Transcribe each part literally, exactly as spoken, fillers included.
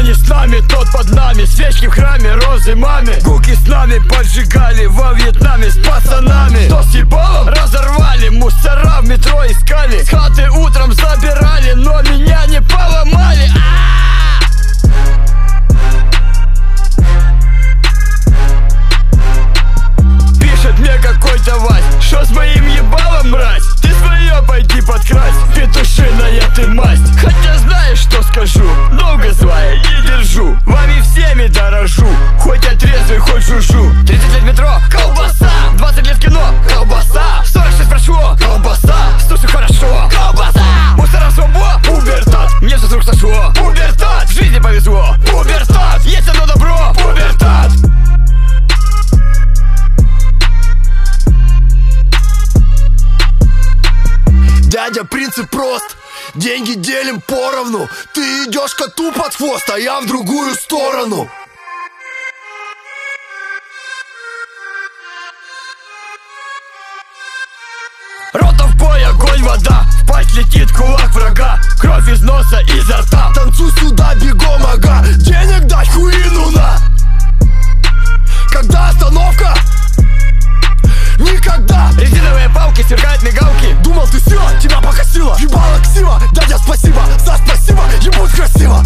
не с нами, тот под нами. Свечки в храме, розы маме. Гуки с нами поджигали во Вьетнаме с пацанами. Что с ебалом разорвали, мусора в метро искали. С хаты утром забирали, но меня не поломали. Пишет мне какой-то Вась: что с моим ебалом, мразь? Ты свое пойди подкрась, петушиная ты масть. Хотя знаешь, что скажу, долго злая не держу. Вами всеми дорожу, хоть отрезвый, хоть жужжу. Тридцать лет метро, колбаса. Двадцать лет кино, колбаса. Сорок шесть прошло, колбаса. Слушай хорошо, колбаса. Мусором свобо, пубертат. Мне все вдруг сошло, пубертат. В жизни повезло, пубертат. Есть одно добро, пубертат. Дядя, принцип прост. Деньги делим поровну. Ты идешь коту под хвост, а я в другую сторону. Рота в бой, огонь, вода. В пасть летит кулак врага. Кровь из носа, изо рта. Танцуй сюда, бегом, ага. Денег дать хуину на. Когда остановка? Никогда. Резиновые палки сверкают мигалки. Думал, ты сила, тебя покосила. Ебало ксива, дядя, спасибо. За спасибо, ебут красиво.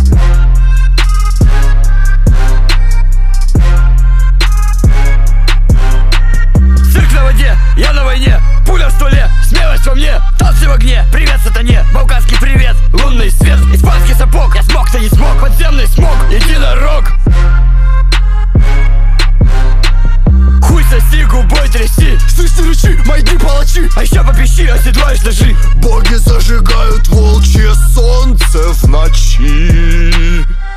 Цирк на воде, я на войне. Пуля в стволе, смелость во мне. Танцы в огне, привет сатане. Балканский привет, лунный свет. Испанский сапог, я смог, ты не смог. Подземный смог, единорог. Хуй соси, губой тряси. Слышь, не рычи, мои дни палачи. А еще попищи, оседлаешь ножи. Боги зажигают волчье солнце в ночи.